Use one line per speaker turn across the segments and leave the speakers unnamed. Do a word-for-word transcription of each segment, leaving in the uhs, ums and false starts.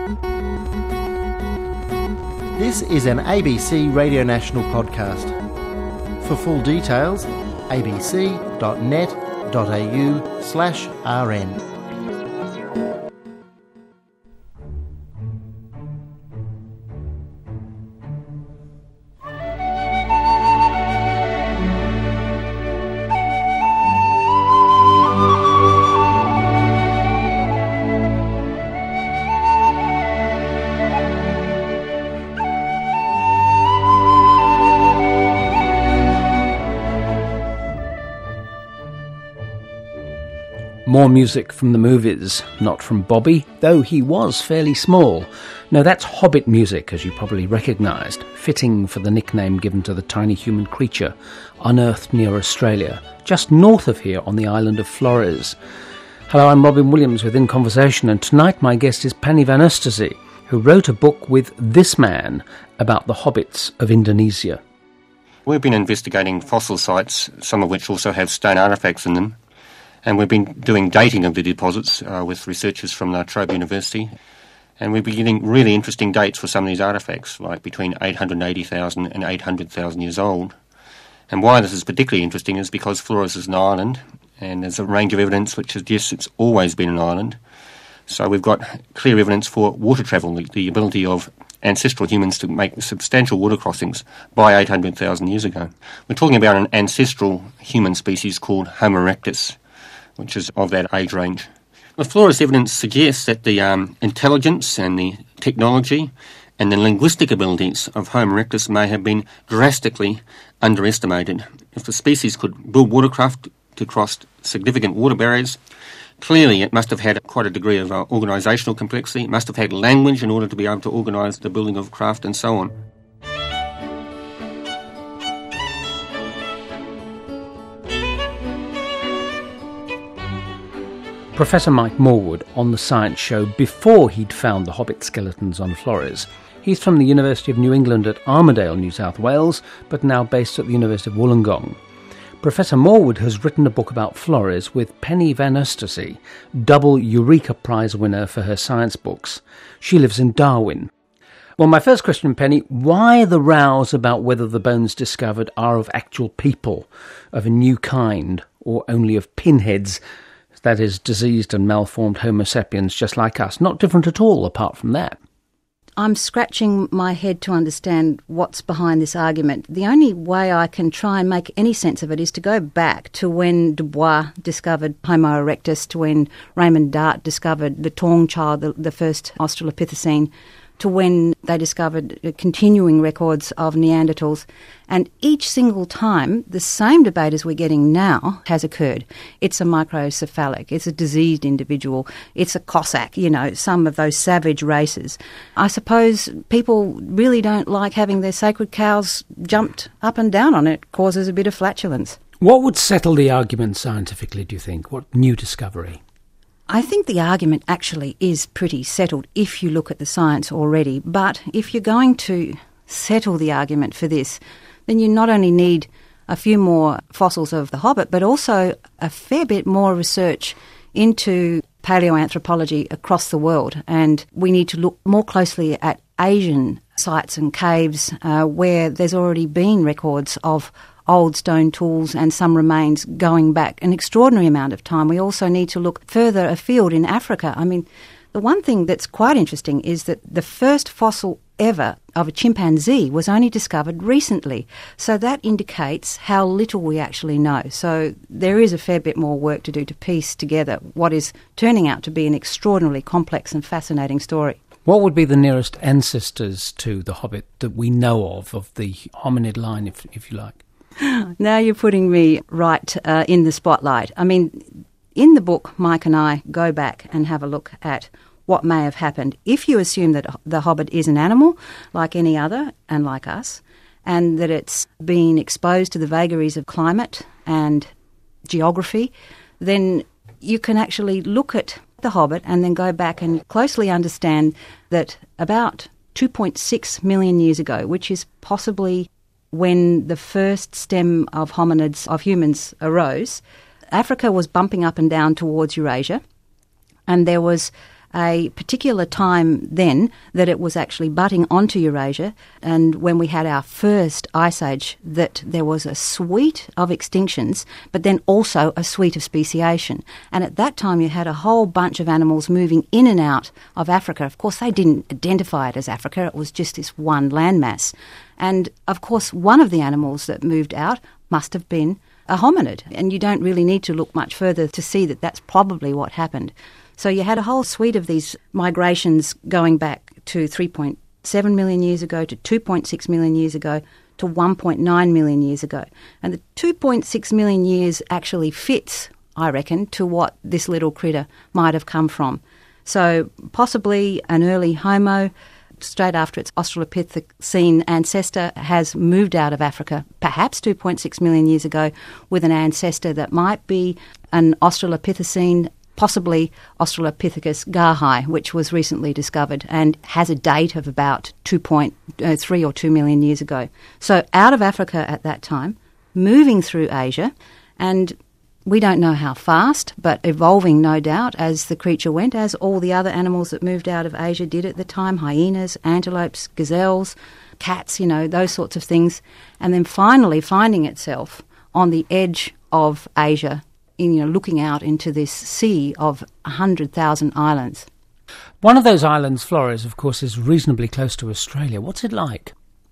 This is an A B C Radio National podcast. For full details, abc.net.au slash rn.
More music from the movies, not from Bobby, though he was fairly small. No, that's Hobbit music, as you probably recognised, fitting for the nickname given to the tiny human creature unearthed near Australia, just north of here on the island of Flores. Hello, I'm Robin Williams with In Conversation, and tonight my guest is Penny van Oosterzee, who wrote a book with this man about the hobbits of Indonesia.
We've been investigating fossil sites, some of which also have stone artefacts in them. And we've been doing dating of the deposits uh, with researchers from La Trobe University. And we've been getting really interesting dates for some of these artefacts, like between eight hundred eighty thousand and eight hundred thousand years old. And why this is particularly interesting is because Flores is an island, and there's a range of evidence which suggests it's always been an island. So we've got clear evidence for water travel, the, the ability of ancestral humans to make substantial water crossings by eight hundred thousand years ago. We're talking about an ancestral human species called Homo erectus, which is of that age range. The Flores evidence suggests that the um, intelligence and the technology and the linguistic abilities of Homo erectus may have been drastically underestimated. If the species could build watercraft to cross significant water barriers, clearly it must have had quite a degree of uh, organisational complexity. It must have had language in order to be able to organise the building of craft and so on.
Professor Mike Morwood on the Science Show before he'd found the Hobbit skeletons on Flores. He's from the University of New England at Armidale, New South Wales, but now based at the University of Wollongong. Professor Morwood has written a book about Flores with Penny van Oosterzee, double Eureka Prize winner for her science books. She lives in Darwin. Well, my first question, Penny, why the rows about whether the bones discovered are of actual people, of a new kind, or only of pinheads, that is, diseased and malformed Homo sapiens just like us? Not different at all apart from that.
I'm scratching my head to understand what's behind this argument. The only way I can try and make any sense of it is to go back to when Dubois discovered Homo erectus, to when Raymond Dart discovered the Taung child, the, the first Australopithecine, to when they discovered continuing records of Neanderthals. And each single time, the same debate as we're getting now has occurred. It's a microcephalic, it's a diseased individual, it's a Cossack, you know, some of those savage races. I suppose people really don't like having their sacred cows jumped up and down on. It causes a bit of flatulence.
What would settle the argument scientifically, do you think? What new discovery?
I think the argument actually is pretty settled if you look at the science already. But if you're going to settle the argument for this, then you not only need a few more fossils of the Hobbit, but also a fair bit more research into paleoanthropology across the world. And we need to look more closely at Asian sites and caves uh, where there's already been records of old stone tools and some remains going back an extraordinary amount of time. We also need to look further afield in Africa. I mean, the one thing that's quite interesting is that the first fossil ever of a chimpanzee was only discovered recently. So that indicates how little we actually know. So there is a fair bit more work to do to piece together what is turning out to be an extraordinarily complex and fascinating story.
What would be the nearest ancestors to the Hobbit that we know of, of the hominid line, if if you like?
Now you're putting me right uh, in the spotlight. I mean, in the book, Mike and I go back and have a look at what may have happened. If you assume that the Hobbit is an animal, like any other, and like us, and that it's been exposed to the vagaries of climate and geography, then you can actually look at the Hobbit and then go back and closely understand that about two point six million years ago, which is possibly when the first stem of hominids, of humans, arose, Africa was bumping up and down towards Eurasia, and there was a particular time then that it was actually butting onto Eurasia, and when we had our first ice age, that there was a suite of extinctions, but then also a suite of speciation. And at that time you had a whole bunch of animals moving in and out of Africa. Of course, they didn't identify it as Africa, it was just this one landmass. And of course, one of the animals that moved out must have been a hominid, and you don't really need to look much further to see that that's probably what happened. So you had a whole suite of these migrations going back to three point seven million years ago, to two point six million years ago, to one point nine million years ago. And the two point six million years actually fits, I reckon, to what this little critter might have come from. So possibly an early Homo, straight after its Australopithecine ancestor, has moved out of Africa, perhaps two point six million years ago, with an ancestor that might be an Australopithecine, possibly Australopithecus garhi, which was recently discovered and has a date of about two point three or two million years ago. So out of Africa at that time, moving through Asia, and we don't know how fast, but evolving, no doubt, as the creature went, as all the other animals that moved out of Asia did at the time, hyenas, antelopes, gazelles, cats, you know, those sorts of things, and then finally finding itself on the edge of Asia, in, you know, looking out into this sea of one hundred thousand islands.
One of those islands, Flores, of course, is reasonably close to Australia. What's it like?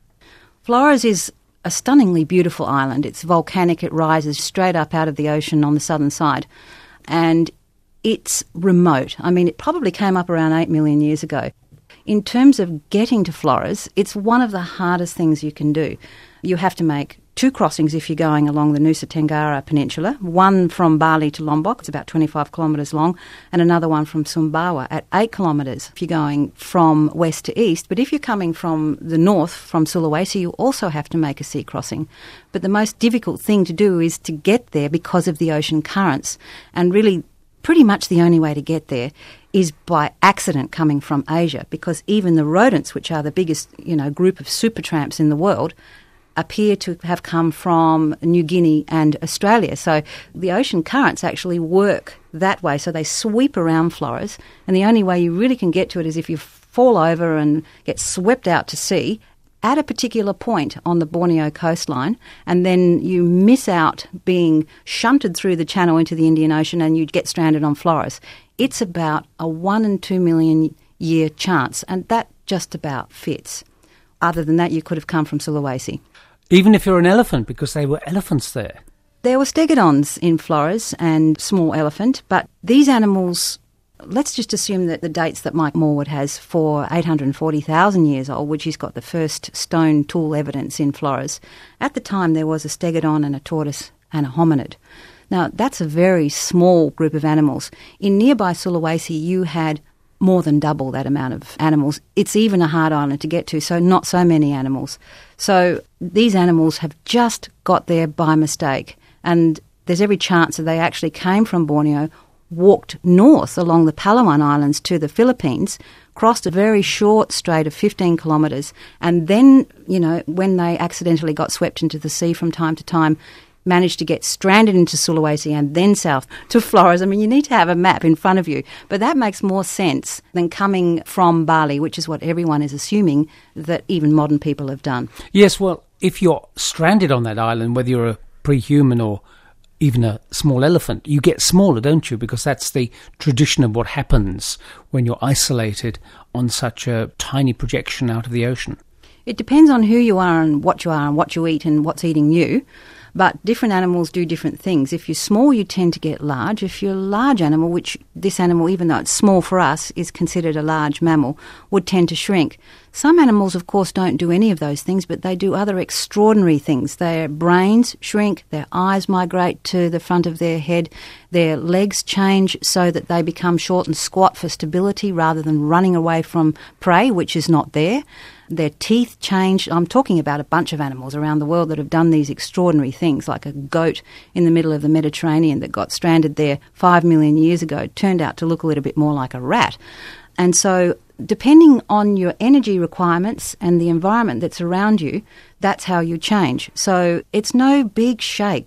Flores is a stunningly beautiful island. It's volcanic, it rises straight up out of the ocean on the southern side, and it's remote. I mean, it probably came up around eight million years ago. In terms of getting to Flores, it's one of the hardest things you can do. You have to make two crossings if you're going along the Nusa Tenggara Peninsula, one from Bali to Lombok, it's about twenty-five kilometres long, and another one from Sumbawa at eight kilometres if you're going from west to east. But if you're coming from the north, from Sulawesi, you also have to make a sea crossing. But the most difficult thing to do is to get there because of the ocean currents, and really pretty much the only way to get there is by accident coming from Asia, because even the rodents, which are the biggest, you know, group of supertramps in the world, appear to have come from New Guinea and Australia. So the ocean currents actually work that way. So they sweep around Flores, and the only way you really can get to it is if you fall over and get swept out to sea at a particular point on the Borneo coastline, and then you miss out being shunted through the channel into the Indian Ocean and you get stranded on Flores. It's about a one in two million year chance, and that just about fits. Other than that, you could have come from Sulawesi.
Even if you're an elephant, because they were elephants there.
There were stegodons in Flores and small elephant, but these animals, let's just assume that the dates that Mike Morwood has for eight hundred forty thousand years old, which he's got the first stone tool evidence in Flores, at the time there was a stegodon and a tortoise and a hominid. Now, that's a very small group of animals. In nearby Sulawesi, you had more than double that amount of animals. It's even a hard island to get to, so not so many animals. So these animals have just got there by mistake, and there's every chance that they actually came from Borneo, walked north along the Palawan Islands to the Philippines, crossed a very short strait of fifteen kilometres, and then, you know, when they accidentally got swept into the sea from time to time, managed to get stranded into Sulawesi and then south to Flores. I mean, you need to have a map in front of you. But that makes more sense than coming from Bali, which is what everyone is assuming that even modern people have done.
Yes, well, if you're stranded on that island, whether you're a pre-human or even a small elephant, you get smaller, don't you? Because that's the tradition of what happens when you're isolated on such a tiny projection out of the ocean.
It depends on who you are and what you are and what you eat and what's eating you. But different animals do different things. If you're small, you tend to get large. If you're a large animal, which this animal, even though it's small for us, is considered a large mammal, would tend to shrink. Some animals, of course, don't do any of those things, but they do other extraordinary things. Their brains shrink, their eyes migrate to the front of their head, their legs change so that they become short and squat for stability rather than running away from prey, which is not there. Their teeth change. I'm talking about a bunch of animals around the world that have done these extraordinary things, like a goat in the middle of the Mediterranean that got stranded there five million years ago, turned out to look a little bit more like a rat. And so depending on your energy requirements and the environment that's around you, that's how you change. So it's no big shakes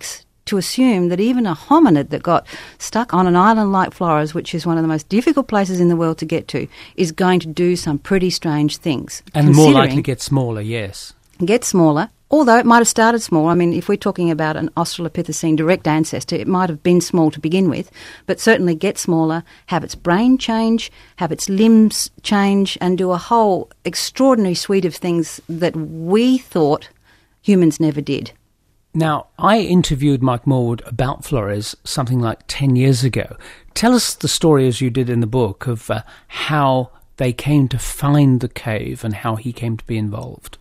to assume that even a hominid that got stuck on an island like Flores, which is one of the most difficult places in the world to get to, is going to do some pretty strange things.
And more likely get smaller, yes.
Get smaller, although it might have started small. I mean, if we're talking about an Australopithecine direct ancestor, it might have been small to begin with, but certainly get smaller, have its brain change, have its limbs change, and do a whole extraordinary suite of things that we thought humans never did.
Now, I interviewed Mike Morwood about Flores something like ten years ago. Tell us the story, as you did in the book, of uh, how they came to find the cave and how he came to be involved.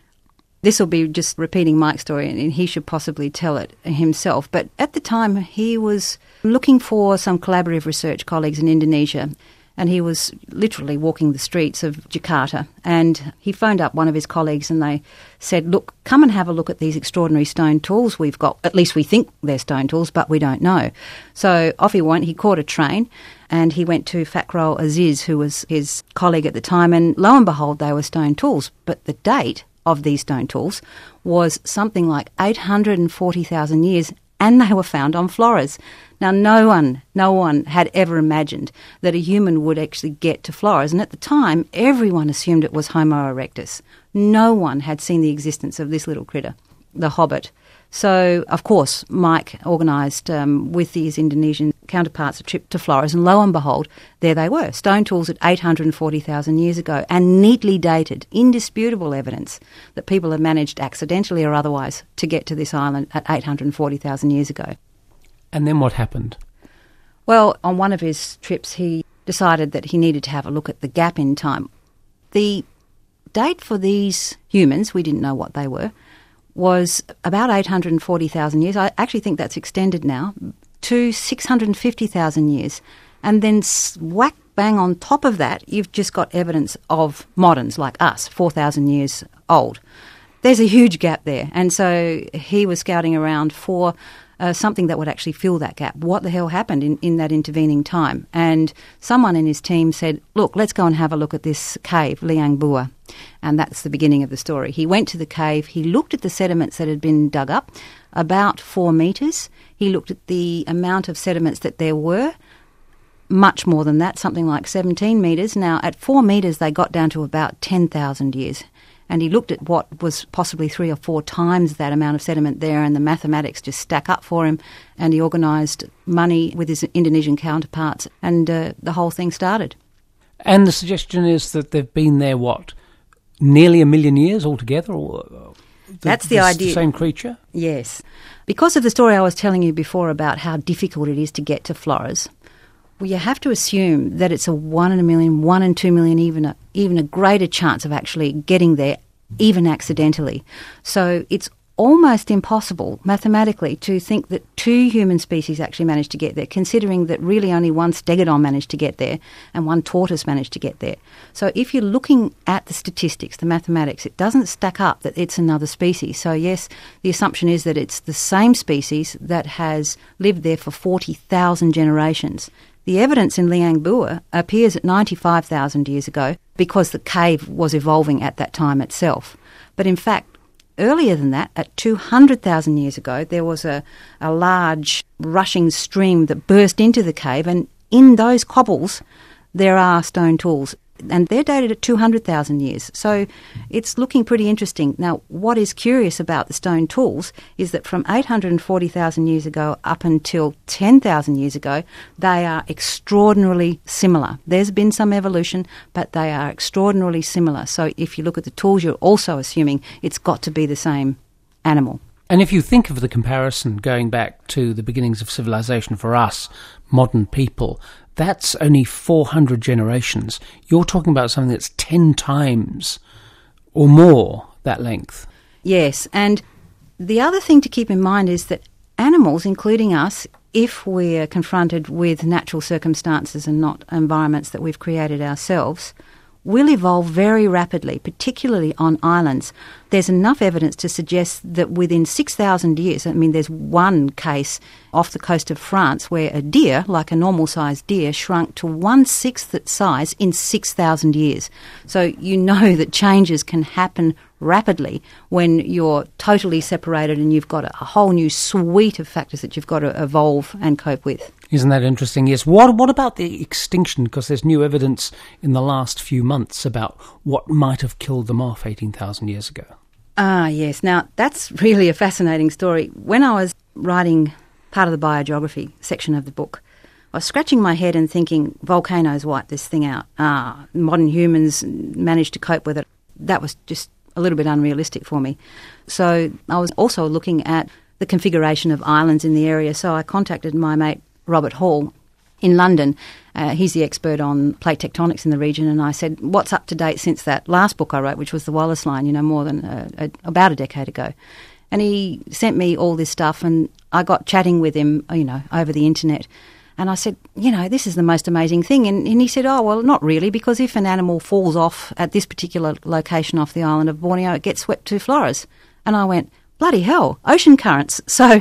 This will be just repeating Mike's story, and he should possibly tell it himself. But at the time, he was looking for some collaborative research colleagues in Indonesia, and he was literally walking the streets of Jakarta. And he phoned up one of his colleagues, and they said, look, come and have a look at these extraordinary stone tools we've got. At least we think they're stone tools, but we don't know. So off he went. He caught a train, and he went to Fakrul Aziz, who was his colleague at the time, and lo and behold, they were stone tools. But the date of these stone tools was something like eight hundred forty thousand years, and they were found on Flores. Now, no one, no one had ever imagined that a human would actually get to Flores, and at the time, everyone assumed it was Homo erectus. No one had seen the existence of this little critter, the hobbit. So, of course, Mike organised um, with his Indonesian counterparts a trip to Flores, and lo and behold, there they were, stone tools at eight hundred forty thousand years ago, and neatly dated, indisputable evidence that people had managed accidentally or otherwise to get to this island at eight hundred forty thousand years ago.
And then what happened?
Well, on one of his trips, he decided that he needed to have a look at the gap in time. The date for these humans, we didn't know what they were, was about eight hundred forty thousand years. I actually think that's extended now to six hundred fifty thousand years. And then whack bang on top of that, you've just got evidence of moderns like us, four thousand years old. There's a huge gap there. And so he was scouting around for uh, something that would actually fill that gap. What the hell happened in, in that intervening time? And someone in his team said, look, let's go and have a look at this cave, Liang Bua. And that's the beginning of the story. He went to the cave, he looked at the sediments that had been dug up, about four metres. He looked at the amount of sediments that there were, much more than that, something like seventeen metres. Now, at four metres, they got down to about ten thousand years. And he looked at what was possibly three or four times that amount of sediment there, and the mathematics just stack up for him. And he organised money with his Indonesian counterparts, and uh, the whole thing started.
And the suggestion is that they've been there, what, nearly a million years altogether? Or the,
That's the idea.
The same creature?
Yes. Because of the story I was telling you before about how difficult it is to get to Flores, well, you have to assume that it's a one in a million, one in two million, even a, even a greater chance of actually getting there, even accidentally. So it's almost impossible mathematically to think that two human species actually managed to get there, considering that really only one stegodon managed to get there and one tortoise managed to get there. So if you're looking at the statistics, the mathematics, it doesn't stack up that it's another species. So yes, the assumption is that it's the same species that has lived there for forty thousand generations. The evidence in Liang Bua appears at ninety-five thousand years ago because the cave was evolving at that time itself. But in fact, earlier than that, at two hundred thousand years ago, there was a, a large rushing stream that burst into the cave, and in those cobbles there are stone tools, and they're dated at two hundred thousand years. So it's looking pretty interesting. Now, what is curious about the stone tools is that from eight hundred forty thousand years ago up until ten thousand years ago, they are extraordinarily similar. There's been some evolution, but they are extraordinarily similar. So if you look at the tools, you're also assuming it's got to be the same animal.
And if you think of the comparison going back to the beginnings of civilization for us, modern people, that's only four hundred generations. You're talking about something that's ten times or more that length.
Yes, and the other thing to keep in mind is that animals, including us, if we're confronted with natural circumstances and not environments that we've created ourselves, will evolve very rapidly, particularly on islands. There's enough evidence to suggest that within six thousand years, I mean, there's one case off the coast of France where a deer, like a normal-sized deer, shrunk to one-sixth its size in six thousand years. So you know that changes can happen rapidly when you're totally separated and you've got a, a whole new suite of factors that you've got to evolve and cope with.
Isn't that interesting? Yes. What What about the extinction? Because there's new evidence in the last few months about what might have killed them off eighteen thousand years ago.
Ah, yes. Now, that's really a fascinating story. When I was writing part of the biogeography section of the book, I was scratching my head and thinking, volcanoes wipe this thing out. Ah, modern humans managed to cope with it. That was just a little bit unrealistic for me. So I was also looking at the configuration of islands in the area. So I contacted my mate Robert Hall in London. Uh, he's the expert on plate tectonics in the region, and I said, what's up to date since that last book I wrote, which was the Wallace Line, you know, more than a, a, about a decade ago. And he sent me all this stuff, and I got chatting with him, you know, over the internet. And I said, you know, this is the most amazing thing. And, and he said, oh, well, not really, because if an animal falls off at this particular location off the island of Borneo, it gets swept to Flores. And I went, bloody hell, ocean currents. So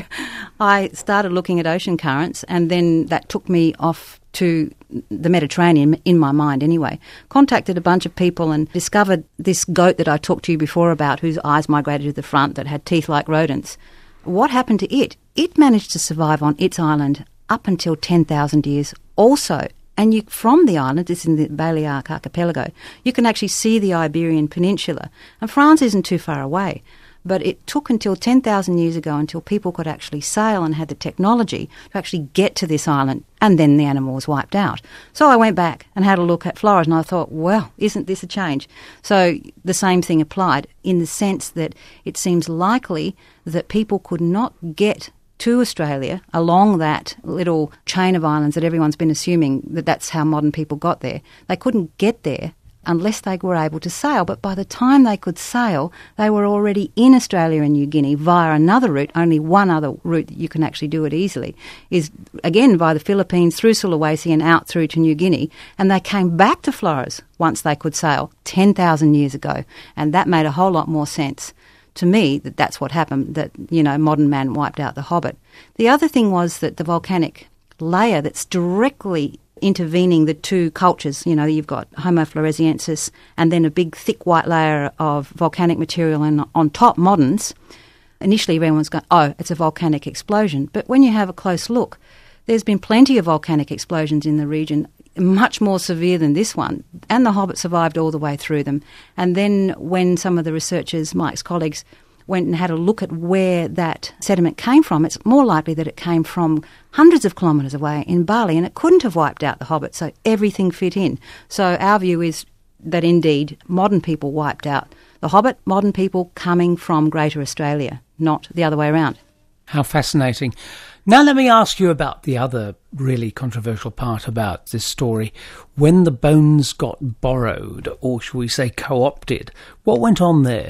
I started looking at ocean currents, and then that took me off to the Mediterranean, in my mind anyway. Contacted a bunch of people and discovered this goat that I talked to you before about, whose eyes migrated to the front, that had teeth like rodents. What happened to it? It managed to survive on its island up until ten thousand years also. And you, from the island, it's in the Balearic Archipelago, you can actually see the Iberian Peninsula. And France isn't too far away. But it took until ten thousand years ago until people could actually sail and had the technology to actually get to this island, and then the animal was wiped out. So I went back and had a look at Flores, and I thought, well, isn't this a change? So the same thing applied, in the sense that it seems likely that people could not get to Australia along that little chain of islands that everyone's been assuming that that's how modern people got there. They couldn't get there unless they were able to sail. But by the time they could sail, they were already in Australia and New Guinea via another route. Only one other route that you can actually do it easily is, again, via the Philippines, through Sulawesi and out through to New Guinea. And they came back to Flores once they could sail ten thousand years ago. And that made a whole lot more sense to me, that that's what happened, that, you know, modern man wiped out the Hobbit. The other thing was that the volcanic layer that's directly intervening the two cultures, you know, you've got Homo floresiensis and then a big thick white layer of volcanic material, and on top moderns. Initially everyone's going, oh, it's a volcanic explosion. But when you have a close look, there's been plenty of volcanic explosions in the region, much more severe than this one, and the Hobbit survived all the way through them. And then when some of the researchers, Mike's colleagues, went and had a look at where that sediment came from, it's more likely that it came from hundreds of kilometres away in Bali, and it couldn't have wiped out the Hobbit, so everything fit in. So our view is that indeed modern people wiped out the Hobbit, modern people coming from Greater Australia, not the other way around.
How fascinating. Now let me ask you about the other really controversial part about this story. When the bones got borrowed, or shall we say co-opted, what went on there?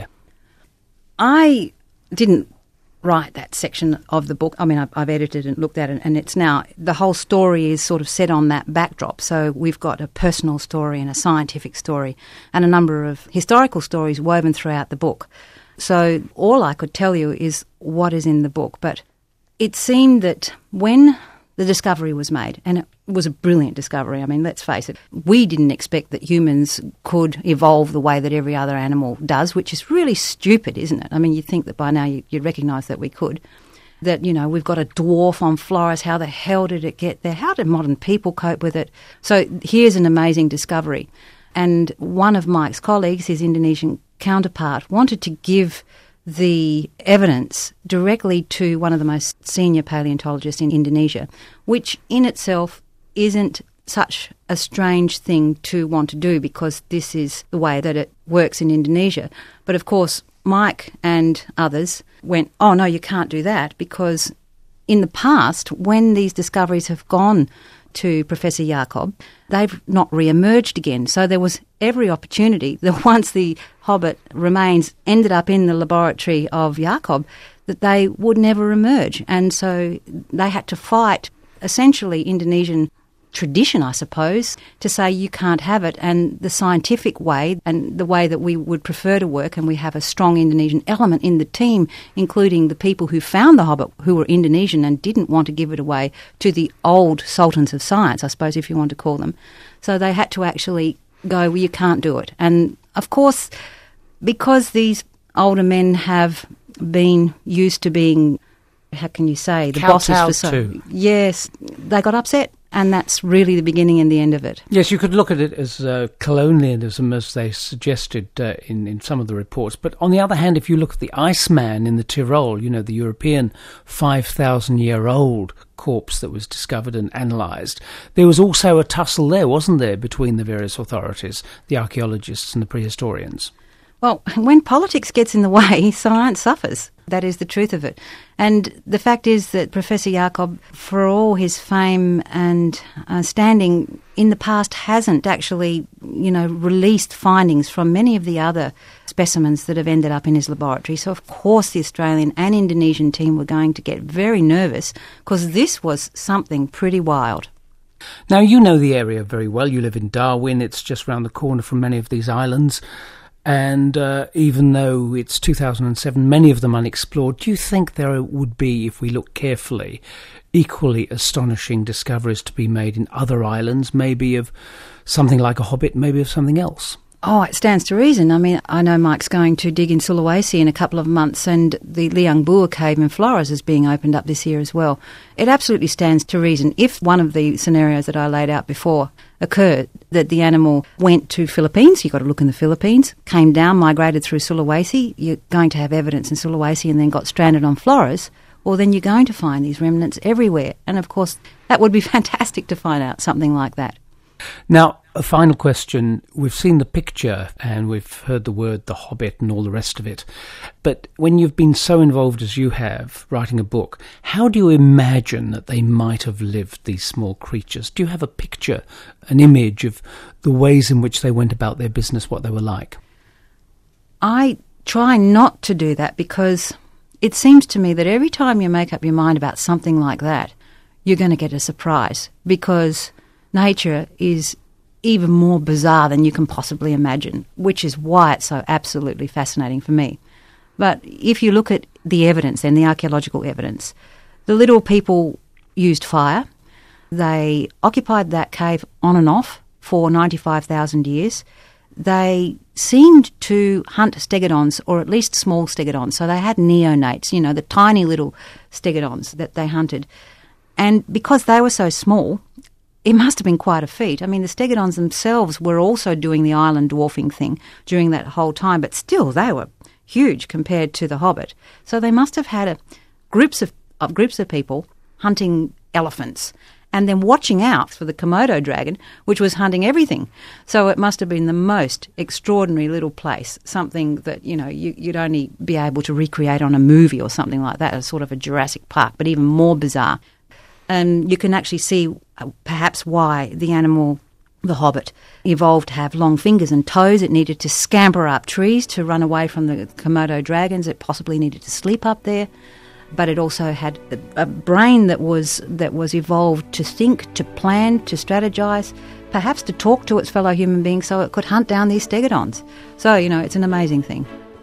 I didn't write that section of the book. I mean, I've, I've edited and looked at it, and it's now, the whole story is sort of set on that backdrop. So we've got a personal story and a scientific story and a number of historical stories woven throughout the book. So all I could tell you is what is in the book. But it seemed that when the discovery was made, and it was a brilliant discovery, I mean, let's face it, we didn't expect that humans could evolve the way that every other animal does, which is really stupid, isn't it? I mean, you'd think that by now you, you'd recognise that we could. That, you know, we've got a dwarf on Flores, how the hell did it get there? How did modern people cope with it? So here's an amazing discovery. And one of Mike's colleagues, his Indonesian counterpart, wanted to give the evidence directly to one of the most senior paleontologists in Indonesia, which in itself isn't such a strange thing to want to do, because this is the way that it works in Indonesia. But of course, Mike and others went, oh no, you can't do that, because in the past, when these discoveries have gone to Professor Jakob, they've not re-emerged again. So there was every opportunity that once the Hobbit remains ended up in the laboratory of Jakob, that they would never emerge. And so they had to fight essentially Indonesian tradition, I suppose, to say you can't have it. And the scientific way, and the way that we would prefer to work, and we have a strong Indonesian element in the team, including the people who found the Hobbit, who were Indonesian and didn't want to give it away to the old sultans of science, I suppose, if you want to call them. So they had to actually go, well, you can't do it. And of course, because these older men have been used to being, how can you say, the bosses for so...
Too.
Yes, they got upset, and that's really the beginning and the end of it.
Yes, you could look at it as uh, colonialism, as they suggested uh, in, in some of the reports. But on the other hand, if you look at the Iceman in the Tyrol, you know, the European five thousand year old corpse that was discovered and analysed, there was also a tussle there, wasn't there, between the various authorities, the archaeologists and the prehistorians?
Well, when politics gets in the way, science suffers. That is the truth of it. And the fact is that Professor Jakob, for all his fame and uh, standing in the past, hasn't actually, you know, released findings from many of the other specimens that have ended up in his laboratory. So, of course, the Australian and Indonesian team were going to get very nervous because this was something pretty wild.
Now, you know the area very well. You live in Darwin. It's just round the corner from many of these islands. And uh, even though it's two thousand seven, many of them unexplored, do you think there would be, if we look carefully, equally astonishing discoveries to be made in other islands, maybe of something like a hobbit, maybe of something else?
Oh, it stands to reason. I mean, I know Mike's going to dig in Sulawesi in a couple of months, and the Liang Bua cave in Flores is being opened up this year as well. It absolutely stands to reason. If one of the scenarios that I laid out before occurred, that the animal went to Philippines, you've got to look in the Philippines, came down, migrated through Sulawesi, you're going to have evidence in Sulawesi and then got stranded on Flores, well, then you're going to find these remnants everywhere. And, of course, that would be fantastic to find out something like that.
Now, a final question. We've seen the picture and we've heard the word The Hobbit and all the rest of it. But when you've been so involved as you have, writing a book, how do you imagine that they might have lived, these small creatures? Do you have a picture, an image of the ways in which they went about their business, what they were like?
I try not to do that because it seems to me that every time you make up your mind about something like that, you're going to get a surprise because nature is even more bizarre than you can possibly imagine, which is why it's so absolutely fascinating for me. But if you look at the evidence and the archaeological evidence, the little people used fire. They occupied that cave on and off for ninety-five thousand years. They seemed to hunt stegodons, or at least small stegodons. So they had neonates, you know, the tiny little stegodons that they hunted. And because they were so small, it must have been quite a feat. I mean, the stegodons themselves were also doing the island dwarfing thing during that whole time, but still they were huge compared to the Hobbit. So they must have had a, groups of uh, groups of people hunting elephants and then watching out for the Komodo dragon, which was hunting everything. So it must have been the most extraordinary little place, something that, you know, you, you'd only be able to recreate on a movie or something like that, as sort of a Jurassic Park, but even more bizarre. And you can actually see uh, perhaps why the animal, the Hobbit, evolved to have long fingers and toes. It needed to scamper up trees to run away from the Komodo dragons. It possibly needed to sleep up there. But it also had a, a brain that was that was evolved to think, to plan, to strategize, perhaps to talk to its fellow human beings so it could hunt down these stegodons. So, you know, it's an amazing thing.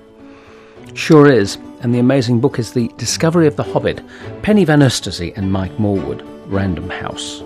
Sure is. And the amazing book is The Discovery of the Hobbit, Penny Van Oosterzee and Mike Morwood, Random House.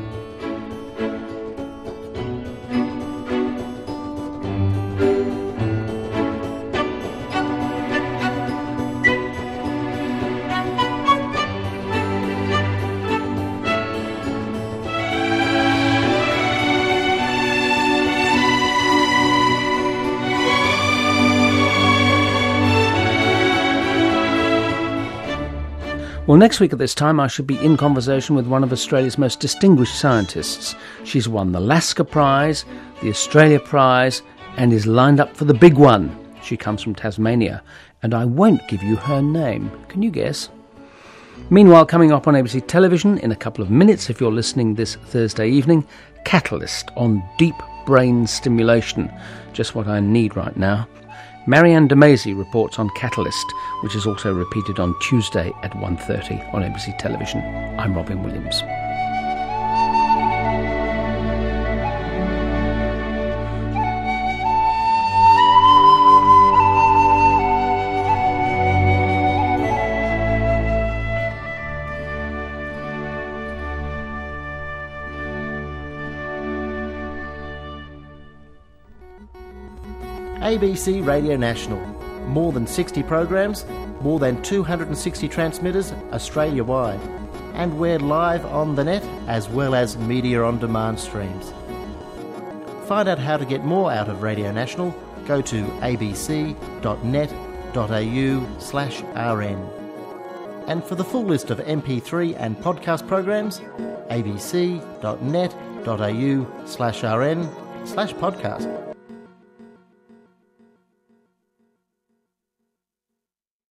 Well, next week at this time I should be in conversation with one of Australia's most distinguished scientists. She's won the Lasker Prize, the Australia Prize, and is lined up for the big one. She comes from Tasmania, and I won't give you her name. Can you guess? Meanwhile, coming up on A B C Television in a couple of minutes, if you're listening this Thursday evening, Catalyst on deep brain stimulation. Just what I need right now. Marianne DeMasi reports on Catalyst, which is also repeated on Tuesday at one thirty on A B C Television. I'm Robin Williams.
A B C Radio National, more than sixty programs, more than two hundred sixty transmitters Australia-wide. And we're live on the net as well as media on demand streams. Find out how to get more out of Radio National. Go to abc.net.au slash rn. And for the full list of M P three and podcast programs, abc.net.au slash rn slash podcast.